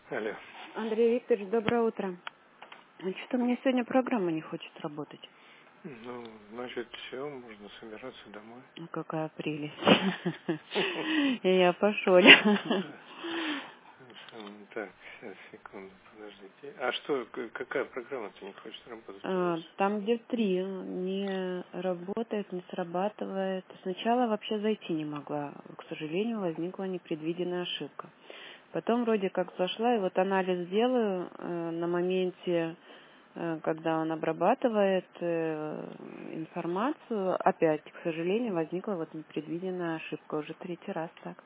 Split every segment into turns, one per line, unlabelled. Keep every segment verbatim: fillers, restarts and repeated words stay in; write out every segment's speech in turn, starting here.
Алло.
Андрей Викторович, доброе утро. Что-то у меня сегодня программа не хочет работать.
Ну, значит, все, можно собираться домой.
Ну, какая прелесть. И я пошел.
Да. М, Так, сейчас, секунду, подождите. А что, к- какая программа-то не хочет работать у вас?
А, Там, где три, не работает, не срабатывает. Сначала вообще зайти не могла. К сожалению, возникла непредвиденная ошибка. Потом вроде как зашла, и вот анализ делаю э, на моменте, э, когда он обрабатывает э, информацию, опять, к сожалению, возникла вот непредвиденная ошибка. Уже третий раз так.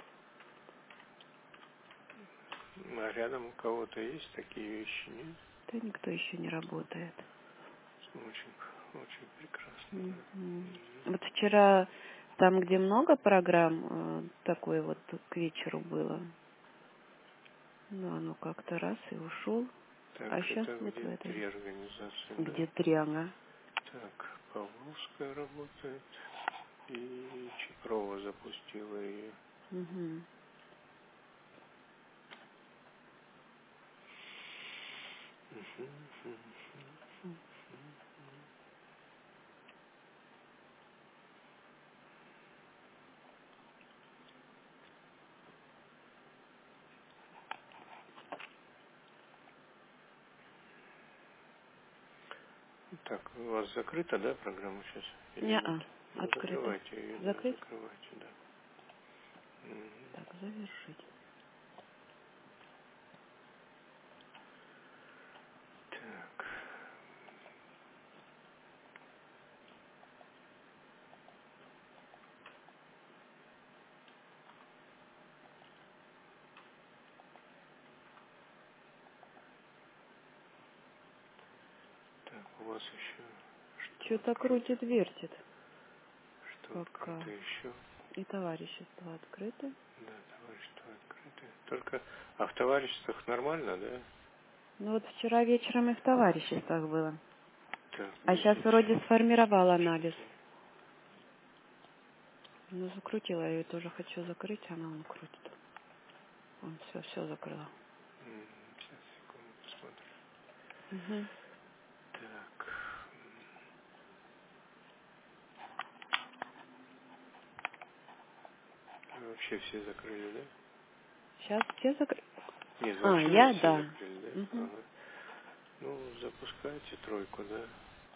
А рядом у кого-то есть такие вещи, нет?
Да никто еще не работает.
Очень, очень прекрасно, да.
Мгм.
Мгм.
Вот вчера там, где много программ, э, такой вот к вечеру было. Ну, оно как-то раз и ушел. А
Так,
сейчас
это
вот в
где
этой.
три организации, да?
Где три, ага.
Так, Павловская работает, и Чипрова запустила ее.
Мгм.
Так, у вас закрыта, да, программа сейчас? Или нет?
Не-а,
Ну,
открыто.
закрывайте ее, да,
Закрыть?
закрывайте, да. Мгм.
Так, завершить.
Так, так, у вас еще что
Что-то
открыто?
крутит, вертит
Что
пока.
открыто еще?
И товарищество открыто.
Да, товарищество открыто. Только, а в товариществах нормально, да?
Ну вот вчера вечером и в товариществах было.
Так,
А сейчас
подождите,
вроде сформировал анализ.
что-то...
Ну, закрутила, я ее тоже хочу закрыть, она он крутит. Он все, все закрыла.
м, Сейчас, секунду, посмотрю.
Угу.
Так, вы вообще все закрыли, да?
Сейчас все закрыли.
Нет,
А,
вообще вы
я,
все
да.
закрыли, да?
Угу.
Ага. Ну, запускайте тройку, да?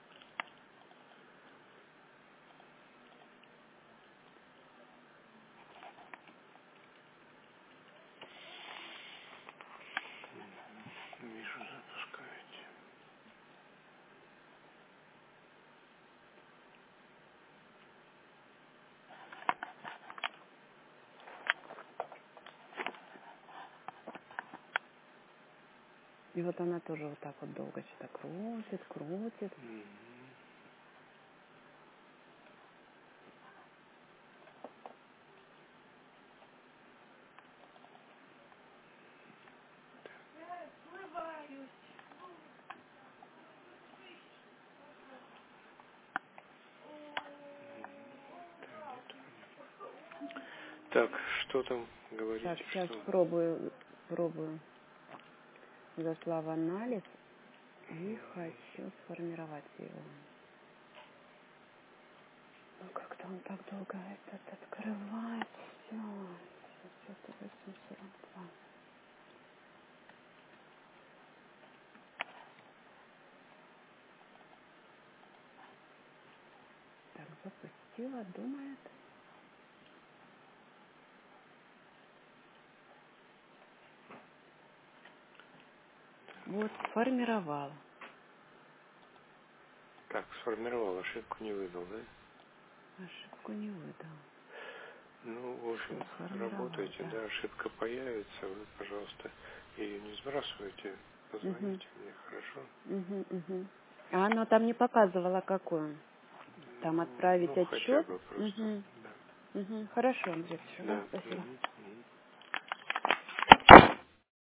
Вижу, запускаете.
И вот она тоже вот так вот долго что-то крутит, крутит.
Мгм. Так, что там
Так,
говорите,
сейчас
что?
пробую, пробую. Зашла в анализ и хочу сформировать его. Ну, как-то он так долго этот открывает. Все. Сейчас это восемь сорок два. Так, запустила, думает. Вот, сформировала.
Так, сформировал, ошибку не выдал, да?
Ошибку не выдал.
Ну, в
Все,
общем,
сформировал,
работайте,
да.
да, ошибка появится, вы, пожалуйста, ее не сбрасывайте,
Угу,
позвоните мне, хорошо?
угу, угу. А оно там не показывало, какой он. Там
Ну,
отправить
ну хотя
отчет.
бы просто,
Угу,
да.
угу. Хорошо, Андрей, да,
Да.
спасибо.
Мгм.